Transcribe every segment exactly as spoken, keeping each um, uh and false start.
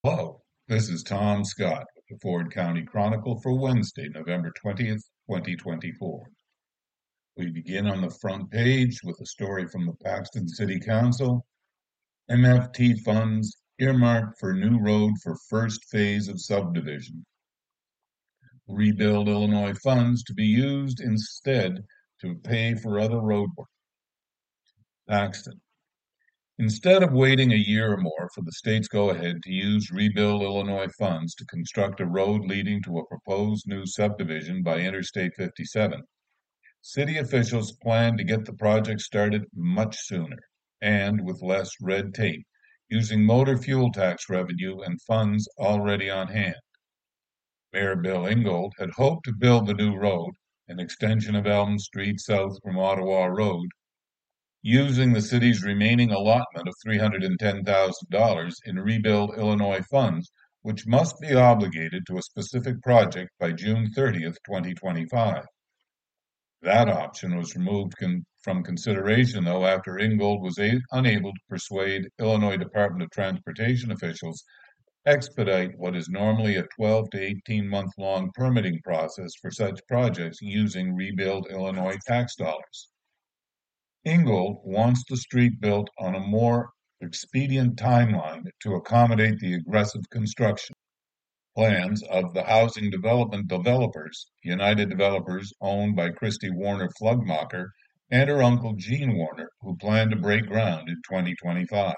Hello, this is Tom Scott with the Ford County Chronicle for Wednesday, November twentieth, twenty twenty-four. We begin on the front page with a story from the Paxton City Council. M F T funds earmarked for new road for first phase of subdivision. Rebuild Illinois funds to be used instead to pay for other road work. Paxton. Instead of waiting a year or more for the state's go-ahead to use Rebuild Illinois funds to construct a road leading to a proposed new subdivision by Interstate fifty-seven, city officials plan to get the project started much sooner and with less red tape, using motor fuel tax revenue and funds already on hand. Mayor Bill Ingold had hoped to build the new road, an extension of Elm Street south from Ottawa Road, using the city's remaining allotment of three hundred ten thousand dollars in Rebuild Illinois funds, which must be obligated to a specific project by June thirtieth, twenty twenty-five. That option was removed con- from consideration, though, after Ingold was a- unable to persuade Illinois Department of Transportation officials to expedite what is normally a twelve to eighteen month long permitting process for such projects using Rebuild Illinois tax dollars. Ingold wants the street built on a more expedient timeline to accommodate the aggressive construction plans of the housing development developers, United Developers owned by Christy Warner Flugmacher and her uncle Gene Warner, who plan to break ground in twenty twenty-five.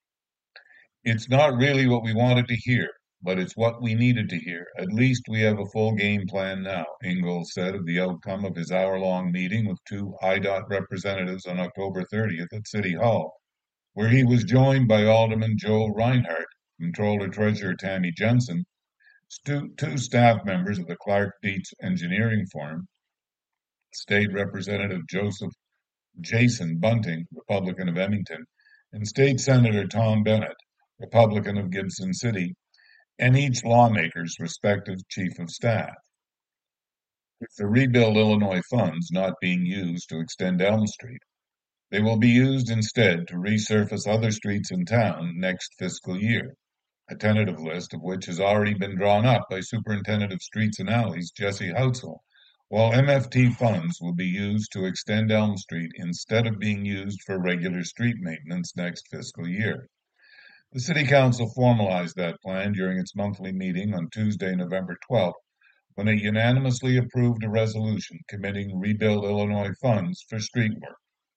It's not really what we wanted to hear, but it's what we needed to hear. At least we have a full game plan now, Ingold said of the outcome of his hour-long meeting with two I D O T representatives on October thirtieth at City Hall, where he was joined by Alderman Joe Reinhardt, Comptroller-Treasurer Tammy Jensen, stu- two staff members of the Clark Dietz engineering firm, State Representative Joseph Jason Bunting, Republican of Emmington, and State Senator Tom Bennett, Republican of Gibson City, and each lawmaker's respective chief of staff. With the Rebuild Illinois funds not being used to extend Elm Street, they will be used instead to resurface other streets in town next fiscal year, a tentative list of which has already been drawn up by Superintendent of Streets and Alleys Jesse Houtzel, while M F T funds will be used to extend Elm Street instead of being used for regular street maintenance next fiscal year. The City Council formalized that plan during its monthly meeting on Tuesday, November twelfth, when it unanimously approved a resolution committing Rebuild Illinois funds for street work.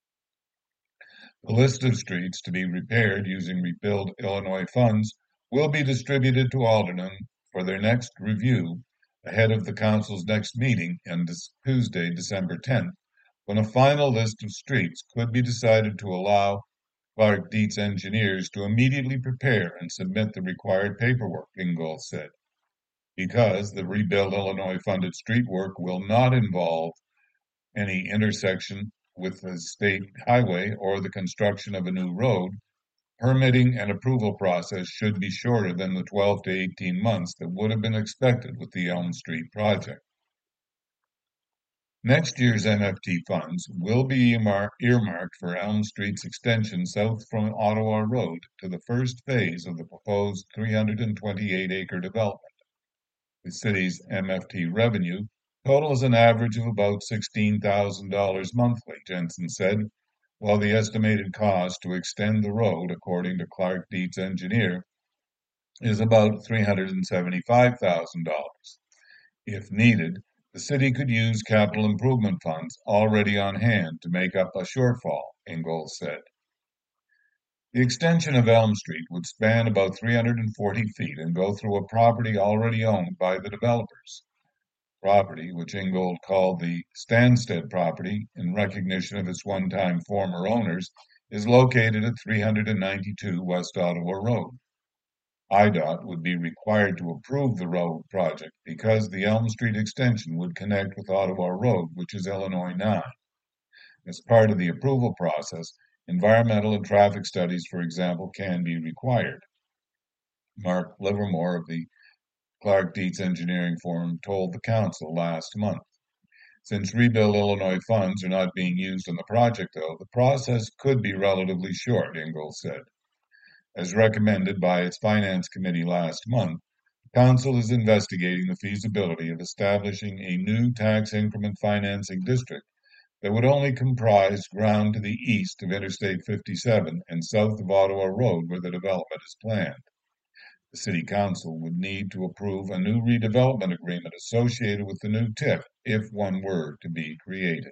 The list of streets to be repaired using Rebuild Illinois funds will be distributed to aldermen for their next review ahead of the council's next meeting on Tuesday, December tenth, when a final list of streets could be decided to allow Clark Dietz engineers to immediately prepare and submit the required paperwork, Ingold said. Because the Rebuild Illinois funded street work will not involve any intersection with the state highway or the construction of a new road, permitting and approval process should be shorter than the twelve to eighteen months that would have been expected with the Elm Street project. Next year's M F T funds will be earmarked for Elm Street's extension south from Ottawa Road to the first phase of the proposed three hundred twenty-eight acre development. The city's M F T revenue totals an average of about sixteen thousand dollars monthly, Jensen said, while the estimated cost to extend the road, according to Clark Dietz engineer, is about three hundred seventy-five thousand dollars. If needed, the city could use capital improvement funds already on hand to make up a shortfall, Ingold said. The extension of Elm Street would span about three hundred forty feet and go through a property already owned by the developers. Property, which Ingold called the Stansted property in recognition of its one-time former owners, is located at three hundred ninety-two West Ottawa Road. I D O T would be required to approve the road project because the Elm Street extension would connect with Ottawa Road, which is Illinois nine. As part of the approval process, environmental and traffic studies, for example, can be required. Mark Livermore of the Clark Dietz Engineering Forum told the council last month. Since Rebuild Illinois funds are not being used on the project, though, the process could be relatively short, Ingold said. As recommended by its Finance Committee last month, the Council is investigating the feasibility of establishing a new tax increment financing district that would only comprise ground to the east of Interstate fifty-seven and south of Ottawa Road where the development is planned. The City Council would need to approve a new redevelopment agreement associated with the new T I F if one were to be created.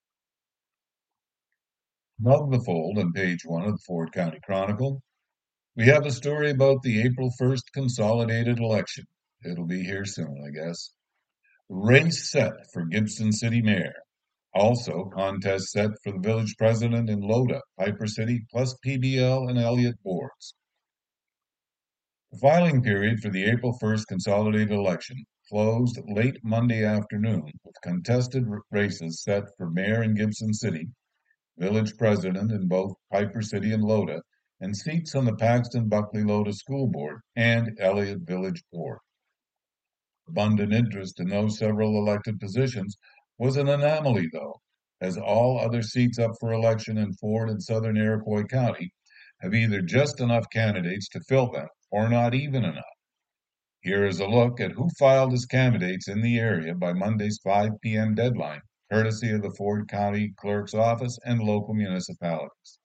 Above the fold on page one of the Ford County Chronicle, we have a story about the April first consolidated election. It'll be here soon, I guess. Race set for Gibson City Mayor. Also, contest set for the village president in Loda, Piper City, plus P B L and Elliott boards. The filing period for the April first consolidated election closed late Monday afternoon, with contested races set for mayor in Gibson City, village president in both Piper City and Loda, and seats on the Paxton Buckley Loda School Board and Elliott Village Board. Abundant interest in those several elected positions was an anomaly, though, as all other seats up for election in Ford and Southern Iroquois County have either just enough candidates to fill them or not even enough. Here is a look at who filed as candidates in the area by Monday's five p m deadline, courtesy of the Ford County Clerk's Office and local municipalities.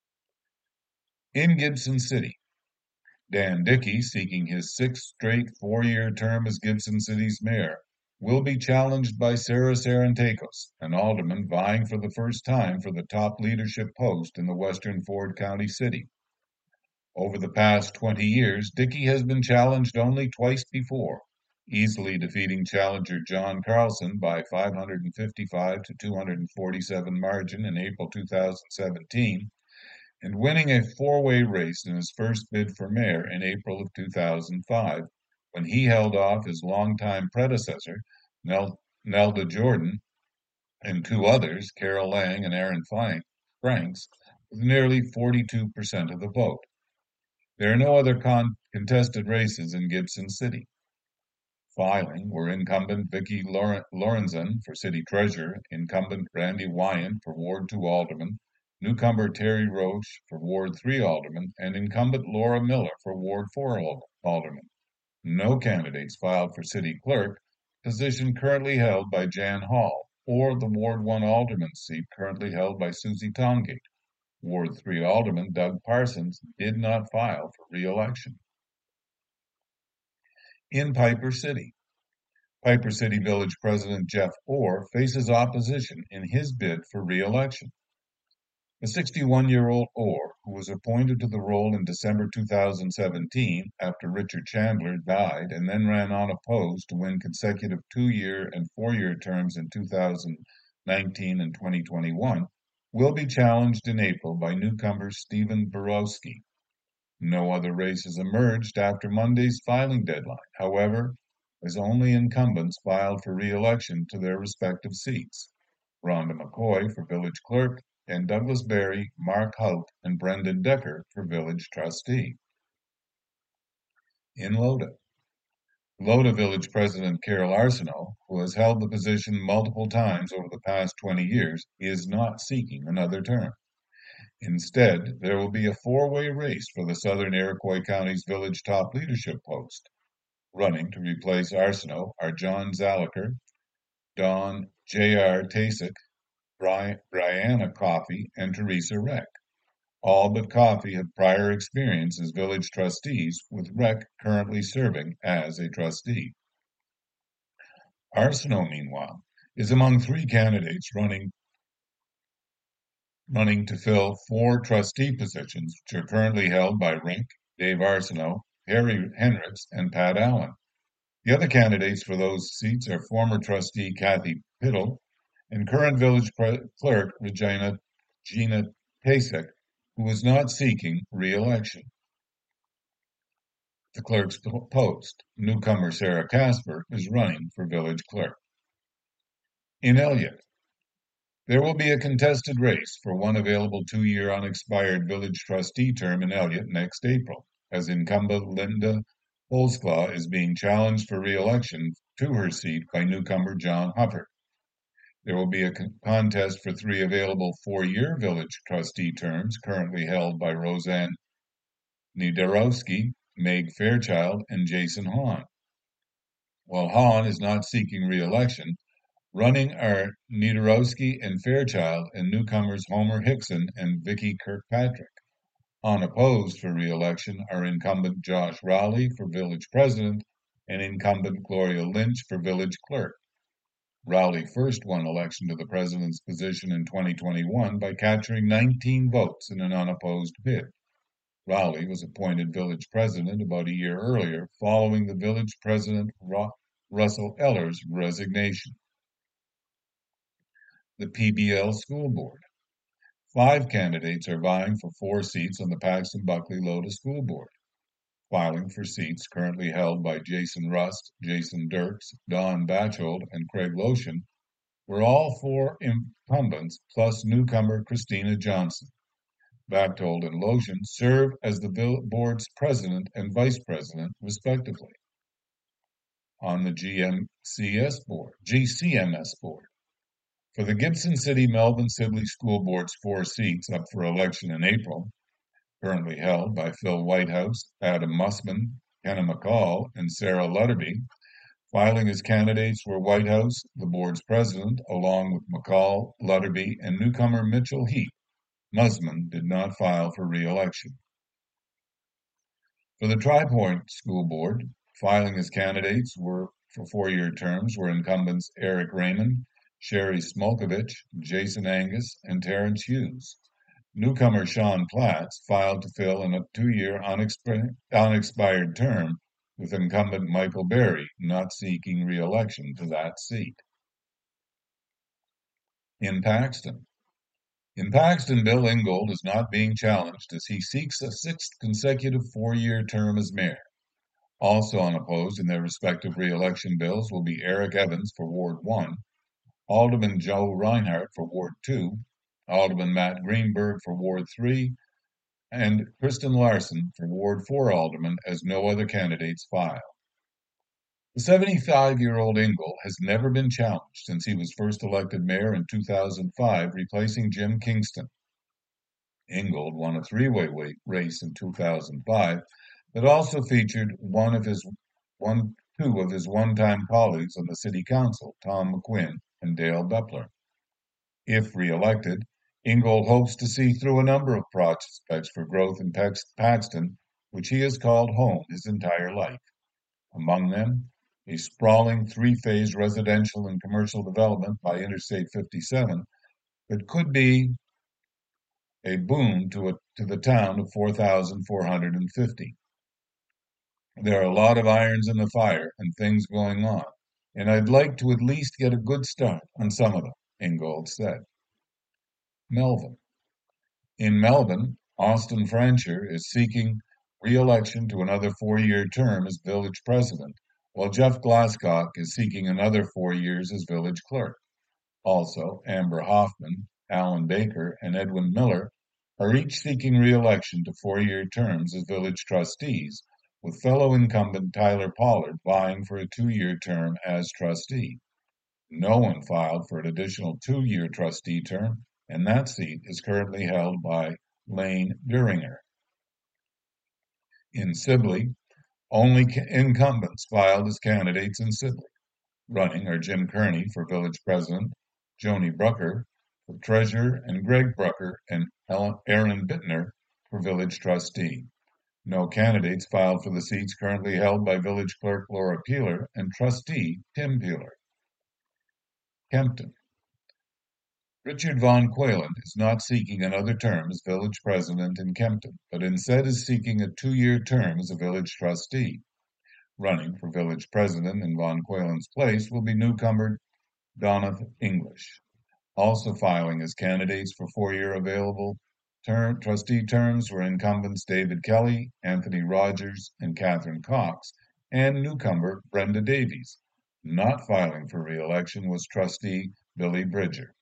In Gibson City, Dan Dickey, seeking his sixth straight four-year term as Gibson City's mayor, will be challenged by Sarah Sarantakos, an alderman vying for the first time for the top leadership post in the western Ford County city. Over the past twenty years, Dickey has been challenged only twice before, easily defeating challenger John Carlson by five hundred fifty-five to two hundred forty-seven margin in April two thousand seventeen, and winning a four-way race in his first bid for mayor in April of two thousand five, when he held off his longtime predecessor, Nel- Nelda Jordan, and two others, Carol Lang and Aaron Franks, with nearly forty-two percent of the vote. There are no other con- contested races in Gibson City. Filing were incumbent Vicki Lorenzen for city treasurer, incumbent Randy Wyand for Ward two alderman, newcomer Terry Roche for Ward three alderman, and incumbent Laura Miller for Ward four alderman. No candidates filed for city clerk, position currently held by Jan Hall, or the Ward one alderman seat currently held by Susie Tongate. Ward three alderman Doug Parsons did not file for re-election. In Piper City, Piper City Village President Jeff Orr faces opposition in his bid for re-election. The sixty-one-year-old Orr, who was appointed to the role in December two thousand seventeen after Richard Chandler died and then ran unopposed to win consecutive two-year and four-year terms in two thousand nineteen and twenty twenty-one, will be challenged in April by newcomer Stephen Borowski. No other races emerged after Monday's filing deadline. However, as only incumbents filed for re-election to their respective seats, Rhonda McCoy for village clerk, and Douglas Berry, Mark Hout, and Brendan Decker for village trustee. In Loda, Loda Village President Carol Arsenault, who has held the position multiple times over the past twenty years, is not seeking another term. Instead, there will be a four-way race for the Southern Iroquois County's village top leadership post. Running to replace Arsenault are John Zaliker, Don J R Tasik, Bri- Brianna Coffey, and Teresa Reck. All but Coffey have prior experience as village trustees, with Reck currently serving as a trustee. Arsenault, meanwhile, is among three candidates running running to fill four trustee positions, which are currently held by Rink, Dave Arsenault, Harry Henricks, and Pat Allen. The other candidates for those seats are former trustee Kathy Piddle and current village clerk Regina Gina Tasek, who is not seeking re-election. The clerk's post, newcomer Sarah Casper, is running for village clerk. In Elliott, there will be a contested race for one available two-year unexpired village trustee term in Elliott next April, as incumbent Linda Holzclaw is being challenged for re-election to her seat by newcomer John Hufford. There will be a con- contest for three available four-year village trustee terms currently held by Roseanne Niederowski, Meg Fairchild, and Jason Hahn. While Hahn is not seeking re-election, running are Niederowski and Fairchild and newcomers Homer Hickson and Vicky Kirkpatrick. Unopposed for re-election are incumbent Josh Rowley for village president and incumbent Gloria Lynch for village clerk. Rowley first won election to the president's position in twenty twenty-one by capturing nineteen votes in an unopposed bid. Rowley was appointed village president about a year earlier, following the village president Russell Eller's resignation. The P B L School Board. Five candidates are vying for four seats on the Paxton Buckley Loda School Board. Filing for seats currently held by Jason Rust, Jason Dirks, Don Batchold, and Craig Lotion were all four incumbents plus newcomer Christina Johnson. Batchold and Lotion serve as the board's president and vice president, respectively. On the G M C S board, G C M S board. For the Gibson City Melvin Sibley School Board's four seats up for election in April, currently held by Phil Whitehouse, Adam Mussman, Kenna McCall, and Sarah Lutterby, filing as candidates were Whitehouse, the board's president, along with McCall, Lutterby, and newcomer Mitchell Heath. Mussman did not file for re-election. For the Tri-Point School Board, filing as candidates were for four-year terms were incumbents Eric Raymond, Sherry Smolkovich, Jason Angus, and Terrence Hughes. Newcomer Sean Platts filed to fill in a two-year unexp- unexpired term with incumbent Michael Berry not seeking re-election to that seat. In Paxton. In Paxton, Bill Ingold is not being challenged as he seeks a sixth consecutive four-year term as mayor. Also unopposed in their respective re-election bills will be Eric Evans for Ward one, Alderman Joe Reinhardt for Ward two, Alderman Matt Greenberg for Ward three, and Kristen Larson for Ward four Alderman as no other candidates file. The seventy-five-year-old Ingold has never been challenged since he was first elected mayor in two thousand five, replacing Jim Kingston. Ingold won a three-way race in two thousand five that also featured one of his one two of his one-time colleagues on the city council, Tom McQuinn and Dale Beppler. If re-elected, Ingold hopes to see through a number of prospects for growth in Paxton, which he has called home his entire life. Among them, a sprawling three-phase residential and commercial development by Interstate fifty-seven that could be a boon to, a, to the town of four thousand four hundred fifty. There are a lot of irons in the fire and things going on, and I'd like to at least get a good start on some of them, Ingold said. Melvin. In Melbourne, Austin Francher is seeking re-election to another four-year term as village president, while Jeff Glasscock is seeking another four years as village clerk. Also, Amber Hoffman, Alan Baker, and Edwin Miller are each seeking re-election to four-year terms as village trustees, with fellow incumbent Tyler Pollard vying for a two-year term as trustee. No one filed for an additional two-year trustee term, and that seat is currently held by Lane Duringer. In Sibley, only incumbents filed as candidates in Sibley. Running are Jim Kearney for village president, Joni Brucker for treasurer, and Greg Brucker and Aaron Bittner for village trustee. No candidates filed for the seats currently held by village clerk Laura Peeler and trustee Tim Peeler. Kempton. Richard Von Quaylen is not seeking another term as village president in Kempton, but instead is seeking a two-year term as a village trustee. Running for village president in Von Quaylen's place will be newcomer Donath English. Also filing as candidates for four-year available term, trustee terms were incumbents David Kelly, Anthony Rogers, and Catherine Cox, and newcomer Brenda Davies. Not filing for re-election was trustee Billy Bridger.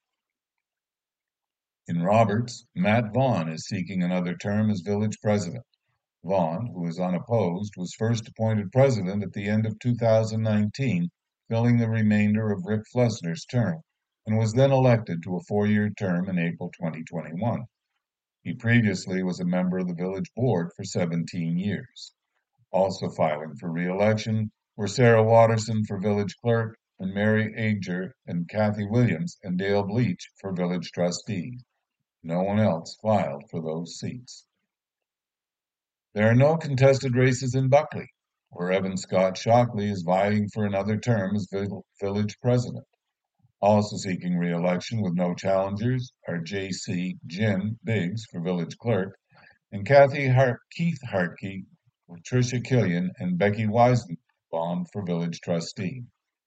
In Roberts, Matt Vaughn is seeking another term as village president. Vaughn, who is unopposed, was first appointed president at the end of two thousand nineteen, filling the remainder of Rick Flesner's term, and was then elected to a four-year term in April twenty twenty-one. He previously was a member of the village board for seventeen years. Also filing for re-election were Sarah Watterson for village clerk and Mary Ager and Kathy Williams and Dale Bleach for village trustee. No one else filed for those seats. There are no contested races in Buckley, where Evan Scott Shockley is vying for another term as village president. Also seeking re-election with no challengers are J C Jim Biggs for village clerk and Kathy Hart Keith Hartke, Tricia Killian, and Becky Weisenbaum for village trustee.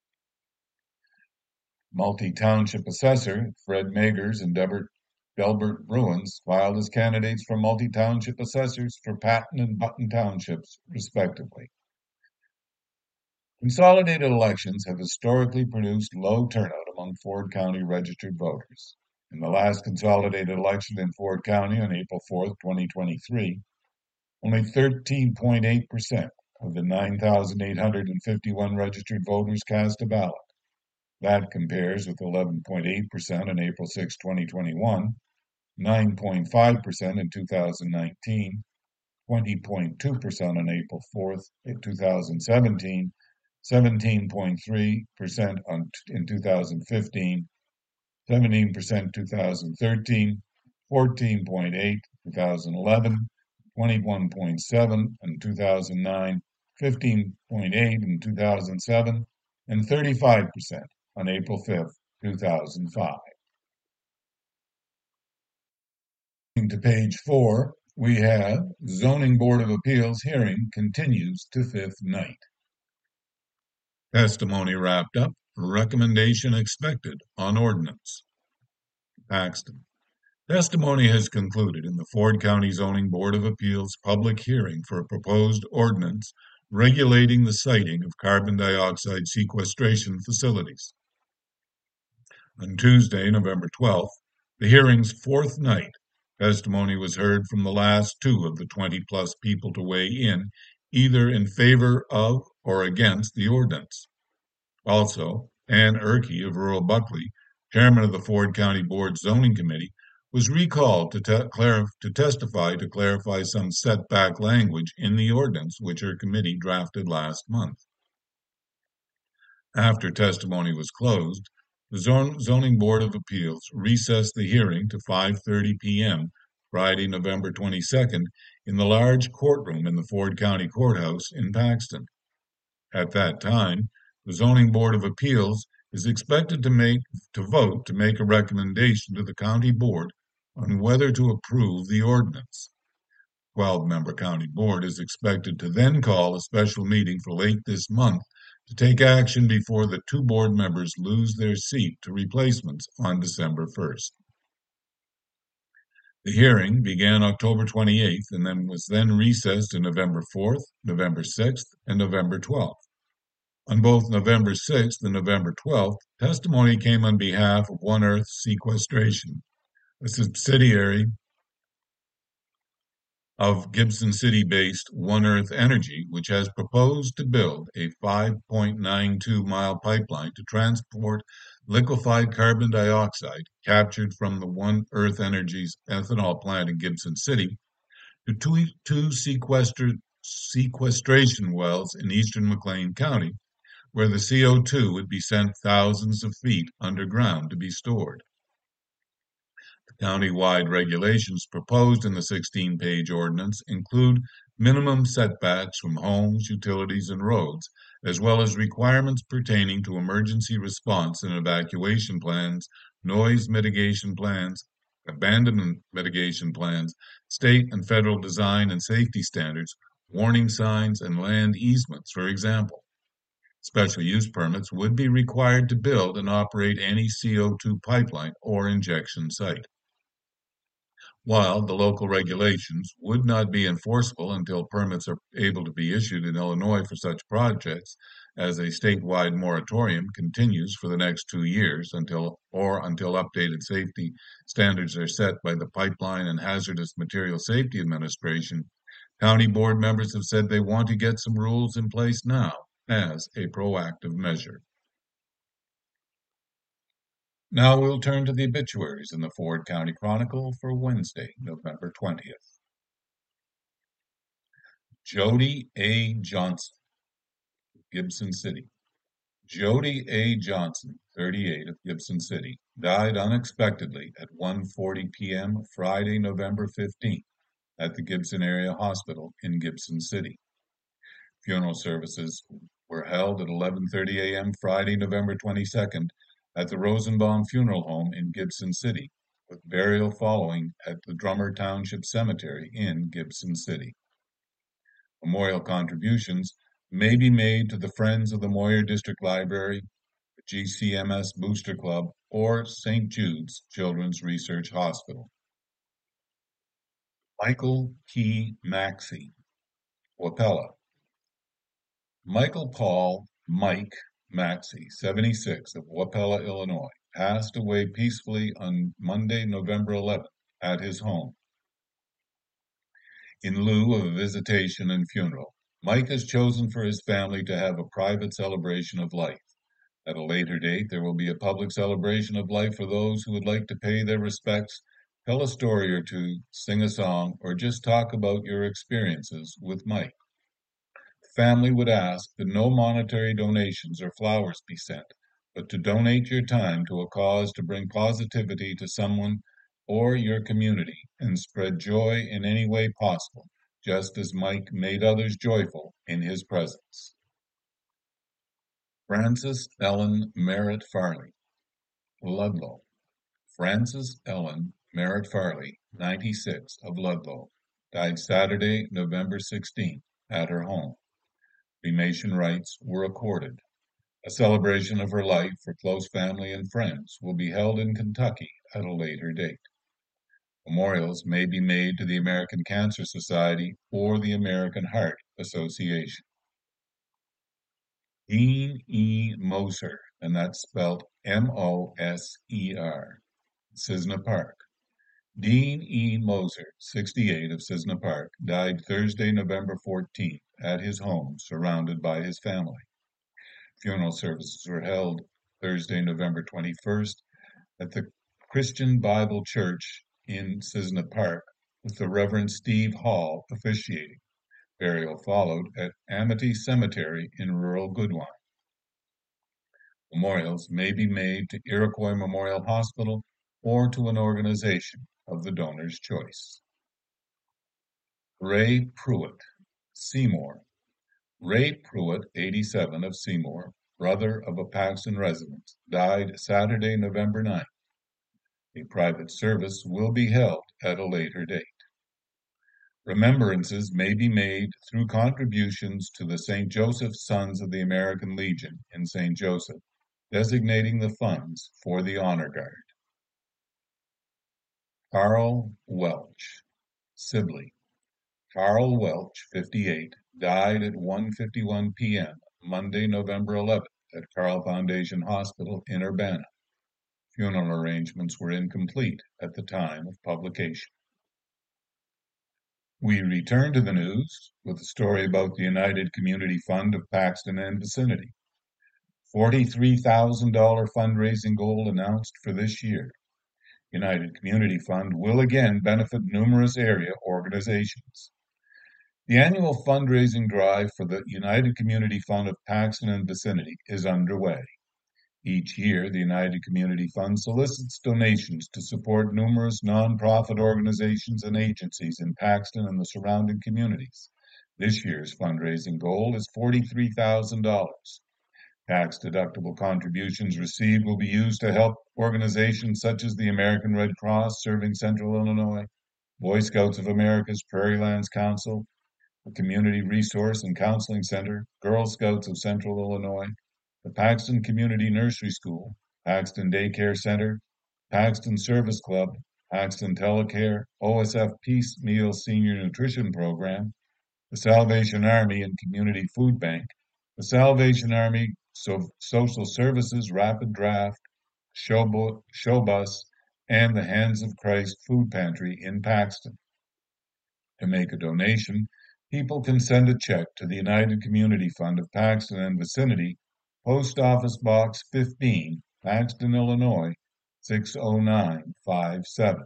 Multi-township assessor Fred Magers and Delbert, Delbert Bruins filed as candidates for multi-township assessors for Patton and Button townships, respectively. Consolidated elections have historically produced low turnout among Ford County registered voters. In the last consolidated election in Ford County on April fourth, twenty twenty-three, only thirteen point eight percent of the nine thousand eight hundred fifty-one registered voters cast a ballot. That compares with eleven point eight percent on April sixth, twenty twenty-one, nine point five percent in two thousand nineteen, twenty point two percent on April fourth, two thousand seventeen, seventeen point three percent on, in two thousand fifteen, seventeen percent two thousand thirteen, fourteen point eight two thousand eleven, twenty-one point seven in two thousand nine, fifteen point eight in two thousand seven, and thirty-five percent on April fifth, two thousand five. To page four, we have Zoning Board of Appeals hearing continues to fifth night. Testimony wrapped up. Recommendation expected on ordinance. Paxton. Testimony has concluded in the Ford County Zoning Board of Appeals public hearing for a proposed ordinance regulating the siting of carbon dioxide sequestration facilities. On Tuesday, November twelfth, the hearing's fourth night, testimony was heard from the last two of the twenty-plus people to weigh in, either in favor of or against the ordinance. Also, Ann Erkey of rural Buckley, chairman of the Ford County Board Zoning Committee, was recalled to, te- clarif- to testify to clarify some setback language in the ordinance which her committee drafted last month. After testimony was closed, the Zon- Zoning Board of Appeals recessed the hearing to five thirty p.m. Friday, November twenty-second, in the large courtroom in the Ford County Courthouse in Paxton. At that time, the Zoning Board of Appeals is expected to make to vote to make a recommendation to the county board on whether to approve the ordinance. twelve-member county board is expected to then call a special meeting for late this month to take action before the two board members lose their seat to replacements on December first. The hearing began October twenty-eighth and then was then recessed to November fourth, November sixth, and November twelfth. On both November sixth and November twelfth, testimony came on behalf of One Earth Sequestration, a subsidiary of Gibson City-based One Earth Energy, which has proposed to build a five point nine two mile pipeline to transport liquefied carbon dioxide captured from the One Earth Energy's ethanol plant in Gibson City to two, two sequester, sequestration wells in eastern McLean County, where the C O two would be sent thousands of feet underground to be stored. The county-wide regulations proposed in the sixteen-page ordinance include minimum setbacks from homes, utilities, and roads, as well as requirements pertaining to emergency response and evacuation plans, noise mitigation plans, abandonment mitigation plans, state and federal design and safety standards, warning signs, and land easements, for example. Special use permits would be required to build and operate any C O two pipeline or injection site. While the local regulations would not be enforceable until permits are able to be issued in Illinois for such projects, as a statewide moratorium continues for the next two years until or until updated safety standards are set by the Pipeline and Hazardous Material Safety Administration, county board members have said they want to get some rules in place now as a proactive measure. Now we'll turn to the obituaries in the Ford County Chronicle for Wednesday, November twentieth. Jody A. Johnson, Gibson City. Jody A. Johnson, thirty-eight, of Gibson City, died unexpectedly at one forty p m Friday, November fifteenth, at the Gibson Area Hospital in Gibson City. Funeral services were held at eleven thirty a m Friday, November twenty-second, at the Rosenbaum Funeral Home in Gibson City, with burial following at the Drummer Township Cemetery in Gibson City. Memorial contributions may be made to the Friends of the Moyer District Library, the G C M S Booster Club, or Saint Jude's Children's Research Hospital. Michael Key Maxey, Wapella. Michael Paul Mike Maxey, seventy-six, of Wapella, Illinois, passed away peacefully on Monday, November eleventh, at his home. In lieu of a visitation and funeral, Mike has chosen for his family to have a private celebration of life. At a later date, there will be a public celebration of life for those who would like to pay their respects, tell a story or two, sing a song, or just talk about your experiences with Mike. The family would ask that no monetary donations or flowers be sent, but to donate your time to a cause to bring positivity to someone or your community and spread joy in any way possible, just as Mike made others joyful in his presence. Frances Ellen Merritt Farley, Ludlow. Frances Ellen Merritt Farley, ninety-six, of Ludlow, died Saturday, November sixteenth, at her home. Cremation rites were accorded. A celebration of her life for close family and friends will be held in Kentucky at a later date. Memorials may be made to the American Cancer Society or the American Heart Association. Dean E. Moser, and that's spelled M O S E R, Cisna Park. Dean E. Moser, sixty-eight, of Cisna Park, died Thursday, November fourteenth, at his home, surrounded by his family. Funeral services were held Thursday, November twenty-first, at the Christian Bible Church in Cisna Park, with the Reverend Steve Hall officiating. Burial followed at Amity Cemetery in rural Goodwine. Memorials may be made to Iroquois Memorial Hospital or to an organization of the donor's choice. Ray Pruitt, Seymour. Ray Pruitt, eighty-seven, of Seymour, brother of a Paxton resident, died Saturday, November ninth. A private service will be held at a later date. Remembrances may be made through contributions to the Saint Joseph Sons of the American Legion in Saint Joseph, designating the funds for the Honor Guard. Carl Welch, Sibley. Carl Welch, fifty-eight, died at one fifty-one p m Monday, November eleventh, at Carl Foundation Hospital in Urbana. Funeral arrangements were incomplete at the time of publication. We return to the news with a story about the United Community Fund of Paxton and vicinity. forty-three thousand dollars fundraising goal announced for this year. United Community Fund will again benefit numerous area organizations. The annual fundraising drive for the United Community Fund of Paxton and vicinity is underway. Each year, the United Community Fund solicits donations to support numerous nonprofit organizations and agencies in Paxton and the surrounding communities. This year's fundraising goal is forty-three thousand dollars. Tax-deductible contributions received will be used to help organizations such as the American Red Cross serving Central Illinois, Boy Scouts of America's Prairie Lands Council, the Community Resource and Counseling Center, Girl Scouts of Central Illinois, the Paxton Community Nursery School, Paxton Daycare Center, Paxton Service Club, Paxton Telecare, O S F Piecemeal Senior Nutrition Program, the Salvation Army and Community Food Bank, the Salvation Army so Social Services Rapid Draft, Showbo Showbus, and the Hands of Christ Food Pantry in Paxton. To make a donation, people can send a check to the United Community Fund of Paxton and vicinity, Post Office Box fifteen, Paxton, Illinois, six oh nine five seven.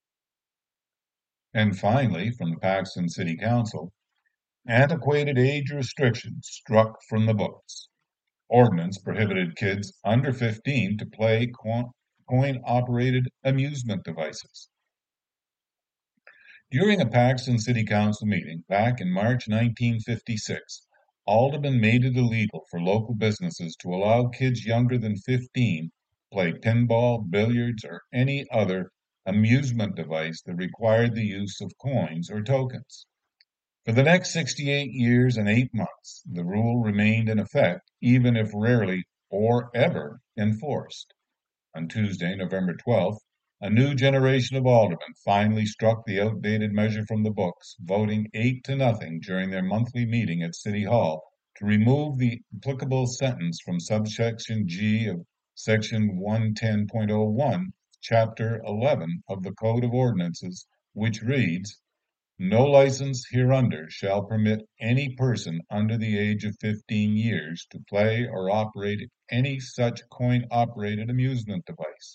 And finally, from the Paxton City Council, antiquated age restrictions struck from the books. Ordinance prohibited kids under fifteen to play coin-operated amusement devices. During a Paxton City Council meeting back in March nineteen fifty-six, Alderman made it illegal for local businesses to allow kids younger than fifteen to play pinball, billiards, or any other amusement device that required the use of coins or tokens. For the next sixty-eight years and eight months, the rule remained in effect, even if rarely or ever enforced. On Tuesday, November twelfth, a new generation of aldermen finally struck the outdated measure from the books, voting eight to nothing during their monthly meeting at City Hall to remove the applicable sentence from subsection G of section one ten point oh one, chapter eleven of the Code of Ordinances, which reads, "No license hereunder shall permit any person under the age of fifteen years to play or operate any such coin-operated amusement device."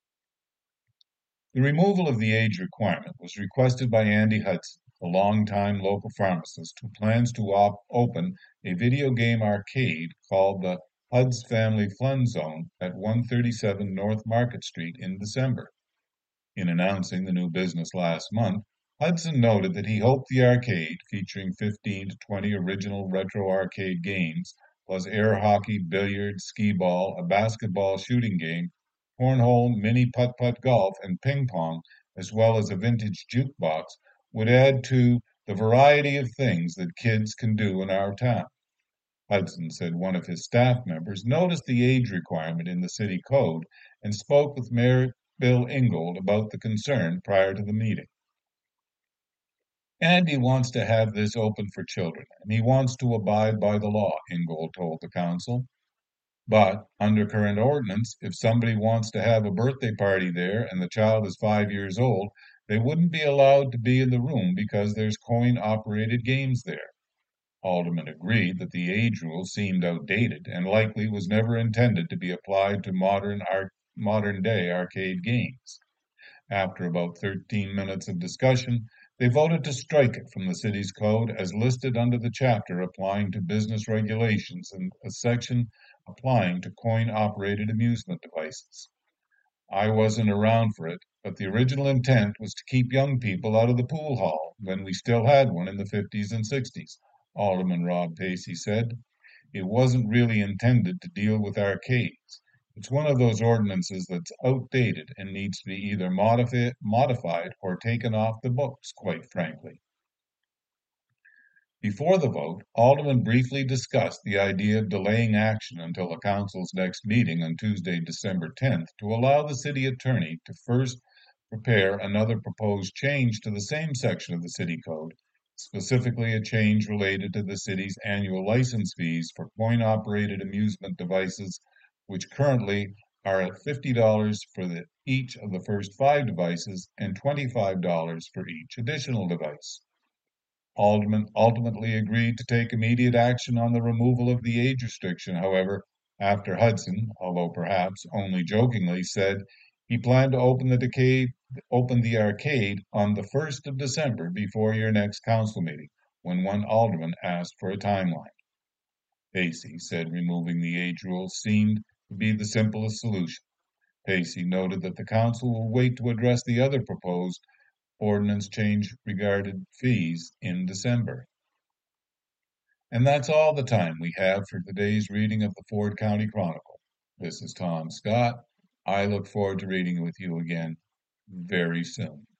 The removal of the age requirement was requested by Andy Hudson, a longtime local pharmacist who plans to op- open a video game arcade called the Hud's Family Fun Zone at one thirty-seven North Market Street in December. In announcing the new business last month, Hudson noted that he hoped the arcade, featuring fifteen to twenty original retro arcade games, plus air hockey, billiards, skee-ball, a basketball shooting game, cornhole, mini putt-putt golf, and ping pong, as well as a vintage jukebox, would add to the variety of things that kids can do in our town. Hudson said one of his staff members noticed the age requirement in the city code and spoke with Mayor Bill Ingold about the concern prior to the meeting. Andy wants to have this open for children, and he wants to abide by the law, Ingold told the council. But under current ordinance, if somebody wants to have a birthday party there and the child is five years old, they wouldn't be allowed to be in the room because there's coin-operated games there. Alderman agreed that the age rule seemed outdated and likely was never intended to be applied to modern ar- modern-day arcade games. After about thirteen minutes of discussion, they voted to strike it from the city's code as listed under the chapter applying to business regulations and a section applying to coin-operated amusement devices. I wasn't around for it, but the original intent was to keep young people out of the pool hall when we still had one in the fifties and sixties, Alderman Rob Pacey said. It wasn't really intended to deal with arcades. It's one of those ordinances that's outdated and needs to be either modifi- modified or taken off the books, quite frankly. Before the vote, Alderman briefly discussed the idea of delaying action until the council's next meeting on Tuesday, December tenth, to allow the city attorney to first prepare another proposed change to the same section of the city code, specifically a change related to the city's annual license fees for coin-operated amusement devices, which currently are at fifty dollars for the, each of the first five devices and twenty-five dollars for each additional device. Alderman ultimately agreed to take immediate action on the removal of the age restriction, however, after Hudson, although perhaps only jokingly, said he planned to open the decade, open the arcade on the first of December before your next council meeting, when one alderman asked for a timeline. Pacey said removing the age rule seemed to be the simplest solution. Pacey noted that the council will wait to address the other proposed ordinance change regarding fees in December. And that's all the time we have for today's reading of the Ford County Chronicle. This is Tom Scott. I look forward to reading with you again very soon.